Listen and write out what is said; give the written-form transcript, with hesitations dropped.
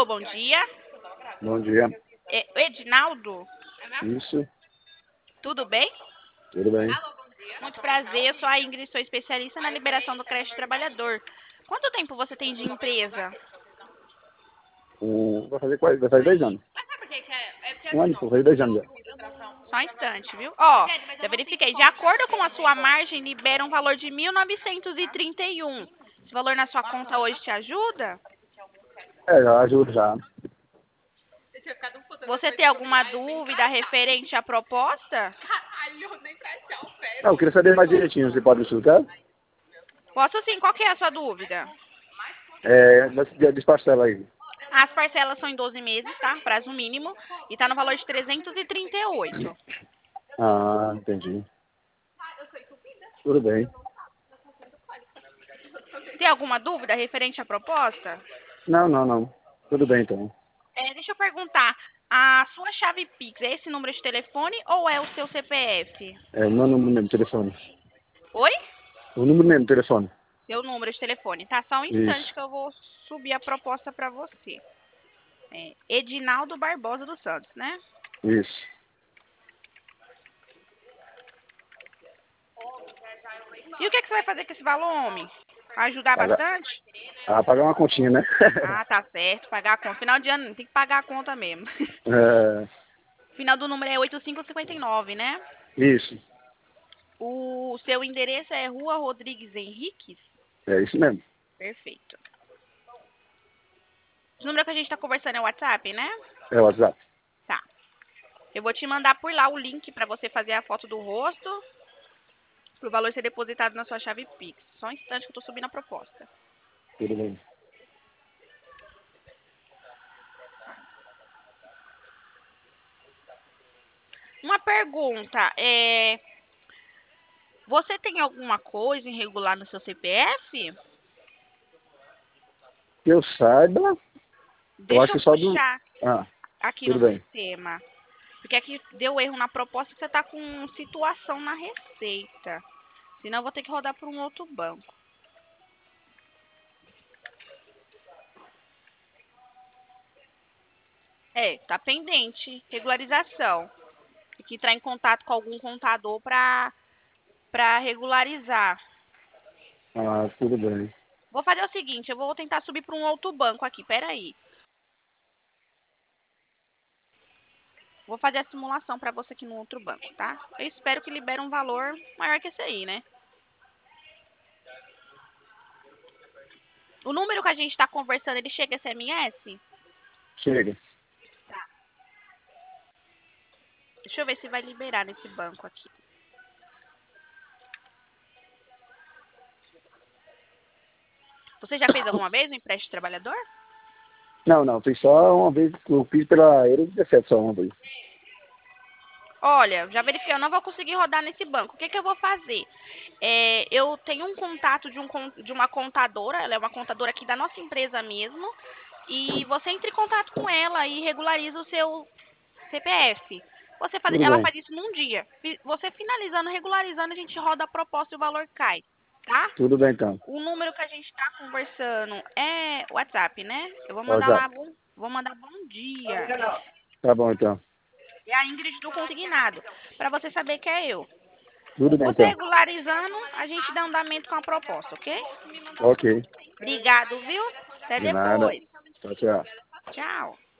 Alô, bom dia. Bom dia. Edinaldo, Isso, tudo bem? tudo bem. Muito prazer, eu sou a Ingrid, sou especialista na liberação do crédito trabalhador. Quanto tempo você tem de empresa? Vai fazer 10 anos. Um ano, vai fazer 10 anos já. Só um instante, viu? Ó, já verifiquei. De acordo com a sua margem, libera um valor de 1.931. Esse valor na sua conta hoje te ajuda? Já ajuda já. Você tem alguma dúvida referente à proposta? Eu queria saber mais direitinho, você pode me explicar? Posso sim, qual que é a sua dúvida? Desparcela aí. As parcelas são em 12 meses, tá? Prazo mínimo. E tá no valor de 338. Ah, entendi. Tudo bem. Tem alguma dúvida referente à proposta? Não. Tudo bem então. Deixa eu perguntar. A sua chave Pix é esse número de telefone ou é o seu CPF? É o meu número mesmo, telefone. Oi? O número mesmo, telefone. Seu número de telefone. Tá, só um instante Isso, que eu vou subir a proposta para você. Edinaldo Barbosa dos Santos, né? isso. E o que, que você vai fazer com esse valor, homem? Vai ajudar Pagar, bastante? pagar uma continha, né? Ah, tá certo. Pagar a conta. Final de ano tem que pagar a conta mesmo. É, Final do número é 8559, né? isso, O seu endereço é Rua Rodrigues Henriques? é isso mesmo. Perfeito. O número que a gente está conversando é o WhatsApp, né? É o WhatsApp. Tá. Eu vou te mandar por lá o link para você fazer a foto do rosto, para o valor ser depositado na sua chave Pix. Só um instante que eu estou subindo a proposta. Tudo bem. Uma pergunta, você tem alguma coisa irregular no seu CPF? Que eu saiba, eu acho Deixa eu que só do... puxar Ah, aqui no tudo bem. sistema. Porque aqui deu erro na proposta que você está com situação na receita. Senão eu vou ter que rodar para um outro banco. Tá pendente. Regularização. Tem que entrar em contato com algum contador para regularizar. Ah, tudo bem. Vou fazer o seguinte, eu vou tentar subir para um outro banco aqui, peraí. Vou fazer a simulação para você aqui no outro banco, tá? Eu espero que libere um valor maior que esse aí, né? O número que a gente está conversando, ele chega a SMS? Chega. Deixa eu ver se vai liberar nesse banco aqui. Você já fez alguma vez um empréstimo de trabalhador? Não, fiz só uma vez, eu fiz pela Euro 17 só uma vez. Olha, já verifiquei, eu não vou conseguir rodar nesse banco. O que que eu vou fazer? Eu tenho um contato de uma contadora, ela é uma contadora aqui da nossa empresa mesmo, e você entra em contato com ela e regulariza o seu CPF. Tudo Ela bem. faz isso num dia. Você finalizando, regularizando, a gente roda a proposta e o valor cai, tá? Tudo bem então. O número que a gente está conversando é WhatsApp, né? Eu vou mandar WhatsApp. lá, vou mandar bom dia. Tá bom então. É a Ingrid do Consignado, para você saber que é eu. Tudo bem Você então. regularizando, a gente dá andamento com a proposta, ok? Ok. Obrigado, viu? Até De nada. depois. Tchau, tchau. Tchau.